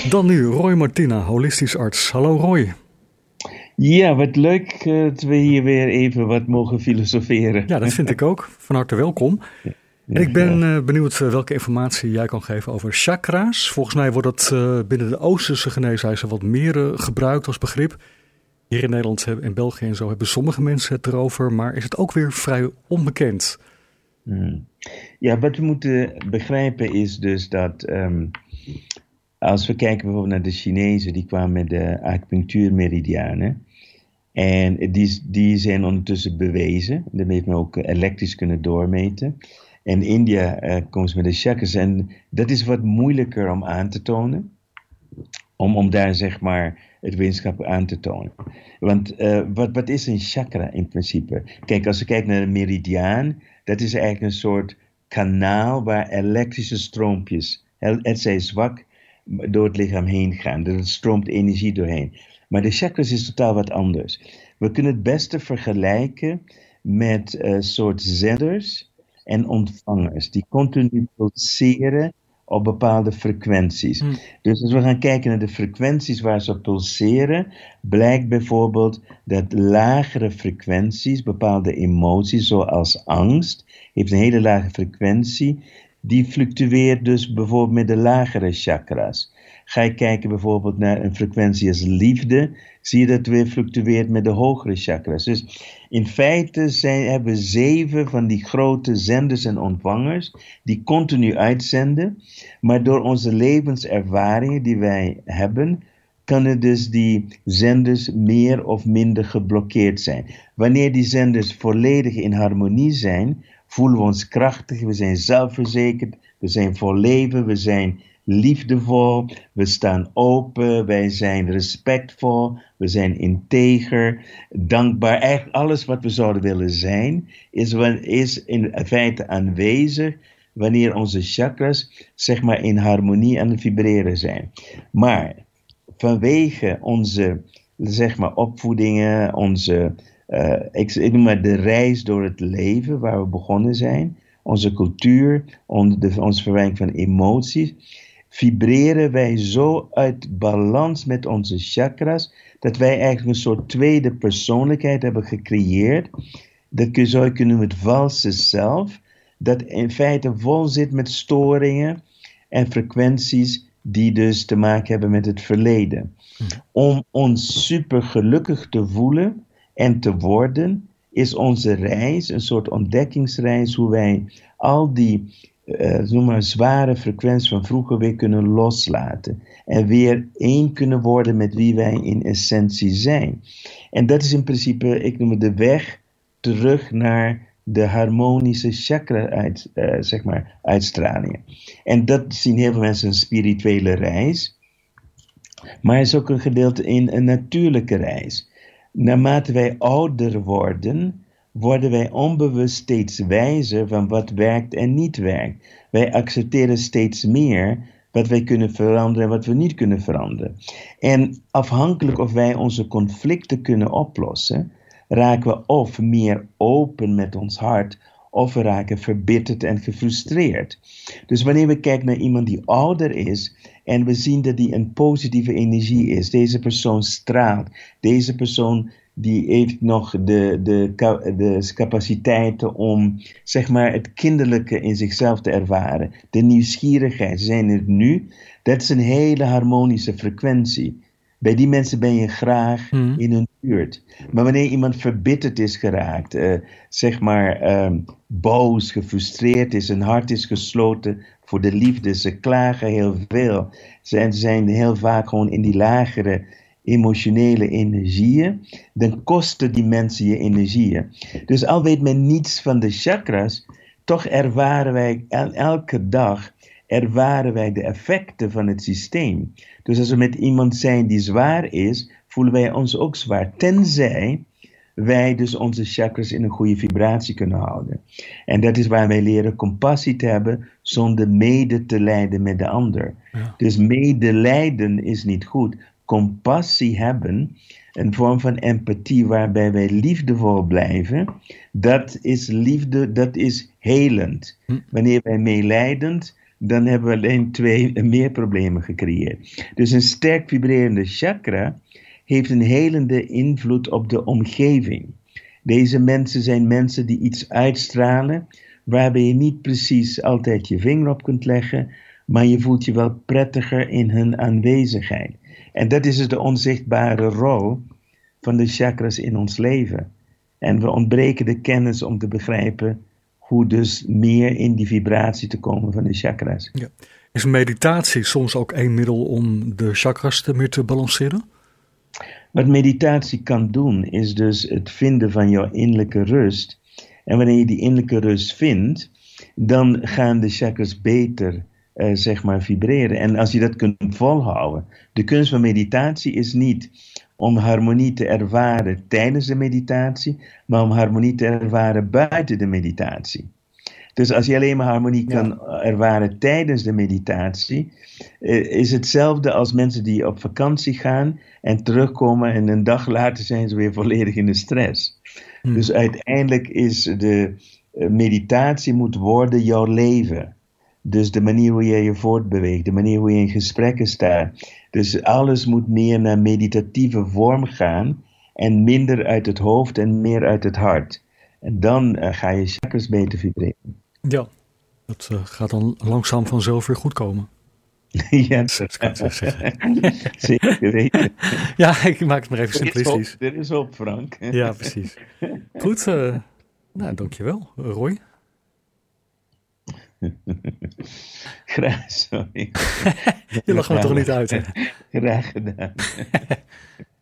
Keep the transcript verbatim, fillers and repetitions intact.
Dan nu Roy Martina, holistisch arts. Hallo Roy. Ja, wat leuk uh, dat we hier weer even wat mogen filosoferen. Ja, dat vind ik ook. Van harte welkom. Ja, en ik ben uh, benieuwd uh, welke informatie jij kan geven over chakra's. Volgens mij wordt het uh, binnen de Oosterse geneeswijze wat meer uh, gebruikt als begrip. Hier in Nederland en België en zo hebben sommige mensen het erover, maar is het ook weer vrij onbekend. Hmm. Ja, wat we moeten begrijpen is dus dat um, als we kijken bijvoorbeeld naar de Chinezen, die kwamen met de acupunctuurmeridianen. En die, die zijn ondertussen bewezen. Dat heeft men ook elektrisch kunnen doormeten. En in India uh, komen ze met de chakras. En dat is wat moeilijker om aan te tonen. Om, om daar zeg maar het wetenschap aan te tonen. Want uh, wat, wat is een chakra in principe? Kijk, als we kijken naar een meridiaan, dat is eigenlijk een soort kanaal waar elektrische stroompjes, het zij zwak, door het lichaam heen gaan. Dus er stroomt energie doorheen. Maar de chakras is totaal wat anders. We kunnen het beste vergelijken met een uh, soort zenders en ontvangers die continu pulseren op bepaalde frequenties. Hmm. Dus als we gaan kijken naar de frequenties waar ze op pulseren, blijkt bijvoorbeeld dat lagere frequenties, bepaalde emoties zoals angst, heeft een hele lage frequentie, die fluctueert dus bijvoorbeeld met de lagere chakras. Ga je kijken bijvoorbeeld naar een frequentie als liefde, zie je dat het weer fluctueert met de hogere chakras. Dus in feite zijn, hebben we zeven van die grote zenders en ontvangers die continu uitzenden, maar door onze levenservaringen die wij hebben, kunnen dus die zenders meer of minder geblokkeerd zijn. Wanneer die zenders volledig in harmonie zijn, voelen we ons krachtig, we zijn zelfverzekerd, we zijn vol leven, we zijn liefdevol, we staan open, wij zijn respectvol, we zijn integer, dankbaar. Eigenlijk alles wat we zouden willen zijn, is, is in feite aanwezig wanneer onze chakras zeg maar in harmonie aan het vibreren zijn. Maar vanwege onze zeg maar opvoedingen, onze Uh, ik, ik noem maar de reis door het leven waar we begonnen zijn, onze cultuur, on, de, onze verwerking van emoties, vibreren wij zo uit balans met onze chakras, dat wij eigenlijk een soort tweede persoonlijkheid hebben gecreëerd. Dat kun je zo kunnen noemen het valse zelf, dat in feite vol zit met storingen en frequenties die dus te maken hebben met het verleden. Om ons super gelukkig te voelen en te worden, is onze reis een soort ontdekkingsreis, hoe wij al die uh, noem maar, zware frequenties van vroeger weer kunnen loslaten. En weer één kunnen worden met wie wij in essentie zijn. En dat is in principe, ik noem het de weg terug naar de harmonische chakra uit, uh, zeg maar, uitstralingen. En dat zien heel veel mensen een spirituele reis. Maar het is ook een gedeelte in een natuurlijke reis. Naarmate wij ouder worden, worden wij onbewust steeds wijzer van wat werkt en niet werkt. Wij accepteren steeds meer wat wij kunnen veranderen en wat we niet kunnen veranderen. En afhankelijk of wij onze conflicten kunnen oplossen, raken we of meer open met ons hart, of we raken verbitterd en gefrustreerd. Dus wanneer we kijken naar iemand die ouder is, en we zien dat die een positieve energie is, deze persoon straalt, deze persoon die heeft nog de, de, de capaciteiten om zeg maar het kinderlijke in zichzelf te ervaren, de nieuwsgierigheid, ze zijn het nu, dat is een hele harmonische frequentie. Bij die mensen ben je graag hmm. in hun buurt. Maar wanneer iemand verbitterd is geraakt, uh, zeg maar um, boos, gefrustreerd is, zijn hart is gesloten voor de liefde, ze klagen heel veel. Ze zijn heel vaak gewoon in die lagere emotionele energieën, dan kosten die mensen je energieën. Dus al weet men niets van de chakras, toch ervaren wij el- elke dag ervaren wij de effecten van het systeem. Dus als we met iemand zijn die zwaar is, voelen wij ons ook zwaar. Tenzij wij dus onze chakras in een goede vibratie kunnen houden. En dat is waar wij leren compassie te hebben, zonder mede te lijden met de ander. Ja. Dus medelijden is niet goed. Compassie hebben, een vorm van empathie waarbij wij liefdevol blijven, dat is liefde, dat is helend. Hm. Wanneer wij meelijdend dan hebben we alleen twee meer problemen gecreëerd. Dus een sterk vibrerende chakra heeft een helende invloed op de omgeving. Deze mensen zijn mensen die iets uitstralen, waarbij je niet precies altijd je vinger op kunt leggen, maar je voelt je wel prettiger in hun aanwezigheid. En dat is dus de onzichtbare rol van de chakras in ons leven. En we ontbreken de kennis om te begrijpen hoe dus meer in die vibratie te komen van de chakras. Ja. Is meditatie soms ook een middel om de chakras te meer te balanceren? Wat meditatie kan doen, is dus het vinden van jouw innerlijke rust. En wanneer je die innerlijke rust vindt, dan gaan de chakras beter, uh, zeg maar, vibreren. En als je dat kunt volhouden. De kunst van meditatie is niet om harmonie te ervaren tijdens de meditatie, maar om harmonie te ervaren buiten de meditatie. Dus als je alleen maar harmonie kan ja. ervaren tijdens de meditatie, is hetzelfde als mensen die op vakantie gaan en terugkomen en een dag later zijn ze weer volledig in de stress. Hmm. Dus uiteindelijk is de meditatie moet worden jouw leven. Dus de manier hoe je je voortbeweegt, de manier hoe je in gesprekken staat. Dus alles moet meer naar meditatieve vorm gaan en minder uit het hoofd en meer uit het hart. En dan uh, ga je chakras beter vibreren. Ja, dat uh, gaat dan langzaam vanzelf weer goed komen. Ja, dat kan ik zeggen. Zeker weten. Ja, ik maak het maar even simplistisch. Er is op, Frank. Ja, precies. Goed, uh, nou, dankjewel, Roy. Graag, sorry. Je lacht me toch niet uit, hè? Graag gedaan.